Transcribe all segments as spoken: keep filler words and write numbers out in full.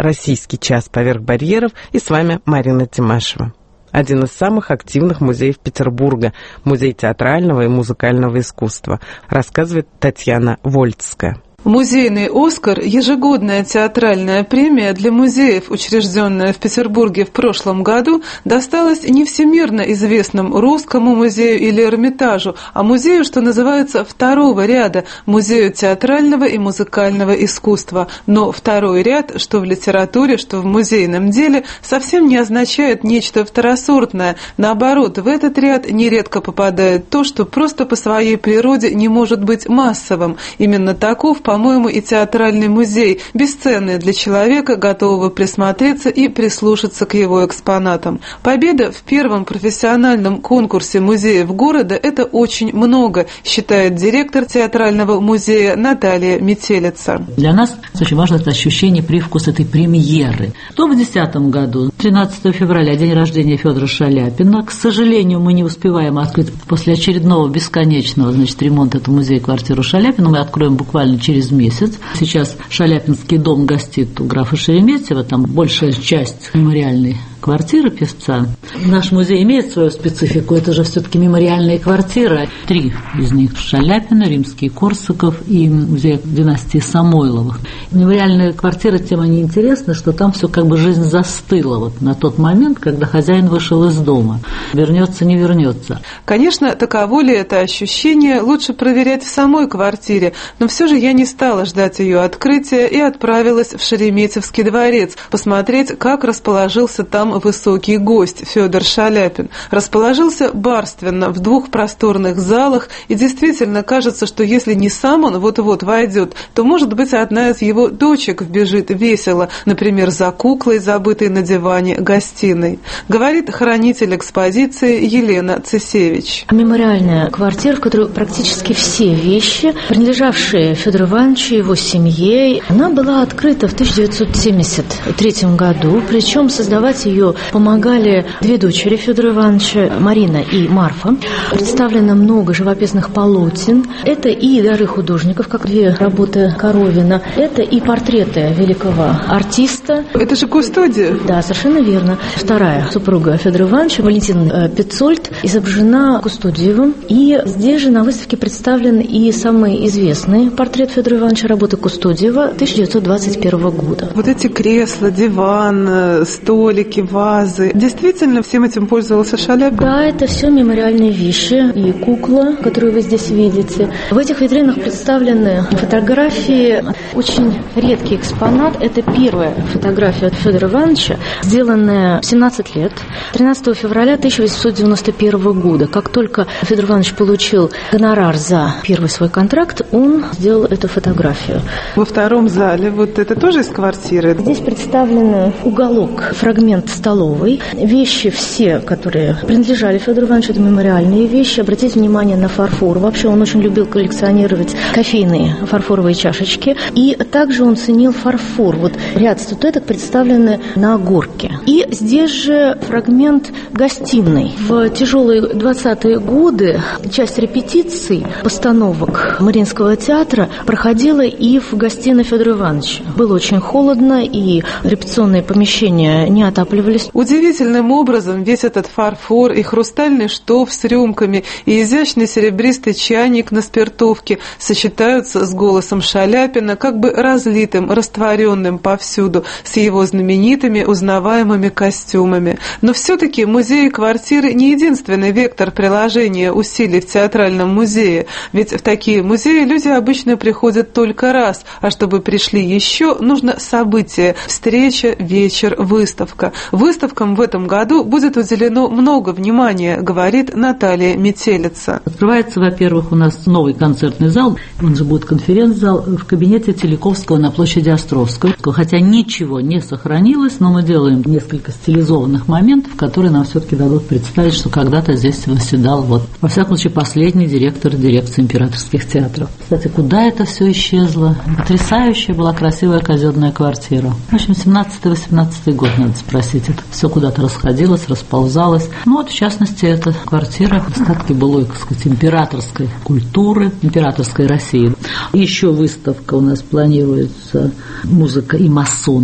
«Российский час поверх барьеров», и с вами Марина Тимашева. Один из самых активных музеев Петербурга, музей театрального и музыкального искусства, рассказывает Татьяна Вольцкая. Музейный «Оскар» – ежегодная театральная премия для музеев, учрежденная в Петербурге в прошлом году, досталась не всемирно известному Русскому музею или Эрмитажу, а музею, что называется, второго ряда – музею театрального и музыкального искусства. Но второй ряд, что в литературе, что в музейном деле, совсем не означает нечто второсортное. Наоборот, в этот ряд нередко попадает то, что просто по своей природе не может быть массовым. Именно таков, по-моему, и театральный музей, бесценный для человека, готового присмотреться и прислушаться к его экспонатам. Победа в первом профессиональном конкурсе музеев города – это очень много, считает директор театрального музея Наталья Метелица. Для нас очень важно это ощущение, привкус этой премьеры. То в две тысячи десятом году, тринадцатого февраля, день рождения Федора Шаляпина. К сожалению, мы не успеваем открыть после очередного бесконечного, значит, ремонта этого музея квартиру Шаляпина. Мы откроем буквально через месяц. Сейчас Шаляпинский дом гостит у графа Шереметьева, там большая часть мемориальной квартиры певца. Наш музей имеет свою специфику, это же все-таки мемориальные квартиры. Три из них Шаляпина, Римский, Корсаков и музей династии Самойловых. Мемориальные квартиры, тем они интересны, что там все как бы жизнь застыла вот на тот момент, когда хозяин вышел из дома. Вернется, не вернется. Конечно, таково ли это ощущение, лучше проверять в самой квартире, но все же я не стала ждать ее открытия и отправилась в Шереметьевский дворец посмотреть, как расположился там высокий гость Федор Шаляпин. Расположился барственно в двух просторных залах, и действительно кажется, что если не сам он вот-вот войдет, то, может быть, одна из его дочек вбежит весело, например, за куклой, забытой на диване гостиной. Говорит хранитель экспозиции Елена Цесевич. Мемориальная квартира, в которой практически все вещи, принадлежавшие Федору Ивановичу и его семье, она была открыта в тысяча девятьсот семьдесят третьем году, причем создавать ее помогали две дочери Федора Ивановича, Марина и Марфа. Представлено много живописных полотен. Это и дары художников, как две работы Коровина. Это и портреты великого артиста. Это же Кустодиев? Да, совершенно верно. Вторая супруга Федора Ивановича, Валентина Петцольд, изображена Кустодиевым. И здесь же на выставке представлен и самый известный портрет Федора Ивановича, работы Кустодиева тысяча девятьсот двадцать первого года. Вот эти кресла, диван, столики, вазы. Действительно, всем этим пользовался Шаляпин? Да, это все мемориальные вещи. И кукла, которую вы здесь видите. В этих витринах представлены фотографии. Очень редкий экспонат. Это первая фотография от Федора Ивановича, сделанная в семнадцать лет, тринадцатого февраля тысяча восемьсот девяносто первого года. Как только Федор Иванович получил гонорар за первый свой контракт, он сделал эту фотографию. Во втором зале, вот это тоже из квартиры? Здесь представлен уголок, фрагмент столовой. Вещи все, которые принадлежали Федору Ивановичу, это мемориальные вещи. Обратите внимание на фарфор. Вообще он очень любил коллекционировать кофейные фарфоровые чашечки. И также он ценил фарфор. Вот ряд статуэток представлены на горке. И здесь же фрагмент гостиной. В тяжелые двадцатые годы часть репетиций, постановок Мариинского театра проходила и в гостиной Федора Ивановича. Было очень холодно, и репетиционные помещения не отапливались. Удивительным образом весь этот фарфор и хрустальный штоф с рюмками и изящный серебристый чайник на спиртовке сочетаются с голосом Шаляпина, как бы разлитым, растворенным повсюду, с его знаменитыми узнаваемыми костюмами. Но все-таки музей квартиры не единственный вектор приложения усилий в театральном музее, ведь в такие музеи люди обычно приходят только раз, а чтобы пришли еще, нужно событие, встреча, вечер, выставка. Выставкам в этом году будет уделено много внимания, говорит Наталья Метелица. Открывается, во-первых, у нас новый концертный зал, он же будет конференц-зал в кабинете Теляковского на площади Островской. Хотя ничего не сохранилось, но мы делаем несколько стилизованных моментов, которые нам все-таки дадут представить, что когда-то здесь восседал, вот, во всяком случае, последний директор дирекции императорских театров. Кстати, куда это все исчезло? Потрясающая была красивая казенная квартира. В общем, семнадцатый-восемнадцатый год, надо спросить. Это все куда-то расходилось, расползалось. Ну вот, в частности, эта квартира, остатки былой, так сказать, императорской культуры, императорской России. Еще выставка у нас планируется «Музыка и масоны».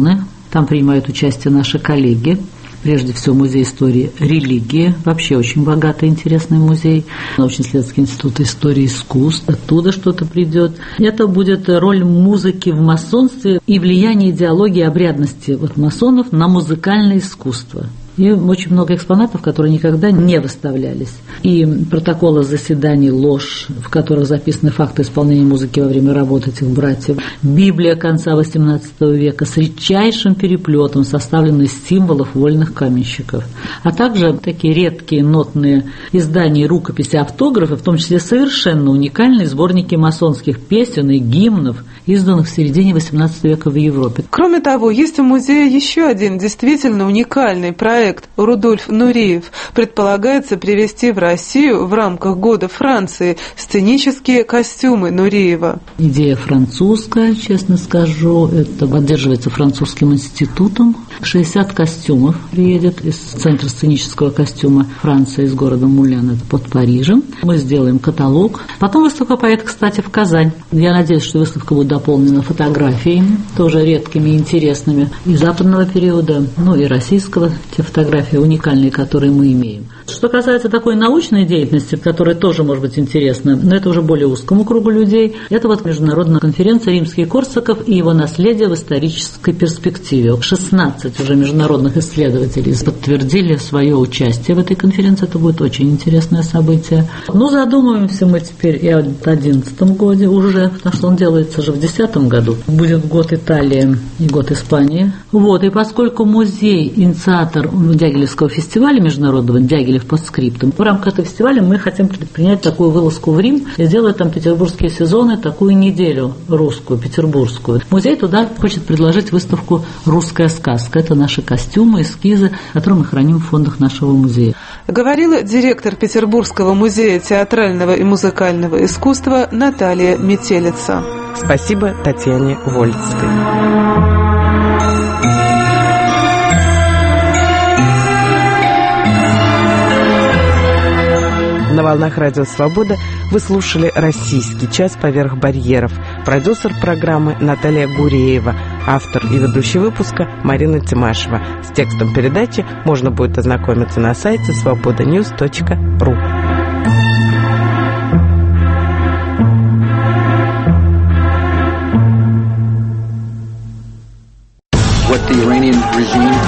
Там принимают участие наши коллеги. Прежде всего, музей истории религии, вообще очень богатый, интересный музей. Научно-исследовательский институт истории искусств, оттуда что-то придет. Это будет роль музыки в масонстве и влияние идеологии обрядности вот масонов на музыкальное искусство. И очень много экспонатов, которые никогда не выставлялись. И протоколы заседаний ложь, в которых записаны факты исполнения музыки во время работы этих братьев. Библия конца восемнадцатого века с редчайшим переплетом, составленной из символов вольных каменщиков. А также такие редкие нотные издания, рукописи, автографы, в том числе совершенно уникальные сборники масонских песен и гимнов, изданных в середине восемнадцатого века в Европе. Кроме того, есть у музея еще один действительно уникальный проект. Рудольф Нуриев предполагается привезти в Россию в рамках Года Франции сценические костюмы Нуриева. Идея французская, честно скажу, это поддерживается французским институтом. шестьдесят костюмов приедет из Центра сценического костюма Франции, из города Мулян, это под Парижем. Мы сделаем каталог. Потом выставка поедет, кстати, в Казань. Я надеюсь, что выставка будет дополнена фотографиями, тоже редкими и интересными, и западного периода, ну и российского, те фотографии уникальные, которые мы имеем. Что касается такой научной деятельности, которая тоже может быть интересна, но это уже более узкому кругу людей, это вот международная конференция «Римский-Корсаков и его наследие в исторической перспективе». шестнадцать уже международных исследователей подтвердили свое участие в этой конференции. Это будет очень интересное событие. Ну, задумываемся мы теперь и о две тысячи одиннадцатом году уже, потому что он делается же в две тысячи десятом году. Будет год Италии и год Испании. Вот, и поскольку музей инициатор Дягилевского фестиваля международного «Дягилев постскриптум», в рамках этого фестиваля мы хотим предпринять такую вылазку в Рим и сделать там петербургские сезоны, такую неделю русскую, петербургскую. Музей туда хочет предложить выставку «Русская сказка». Это наши костюмы, эскизы, которые мы храним в фондах нашего музея. Говорила директор Петербургского музея театрального и музыкального искусства Наталья Метелица. Спасибо Татьяне Вольцкой. На волнах Радио Свобода вы слушали «Российский час поверх барьеров». Продюсер программы Наталья Гуреева, автор и ведущий выпуска Марина Тимашева. С текстом передачи можно будет ознакомиться на сайте свобода ньюс точка ру. What the Iranian regime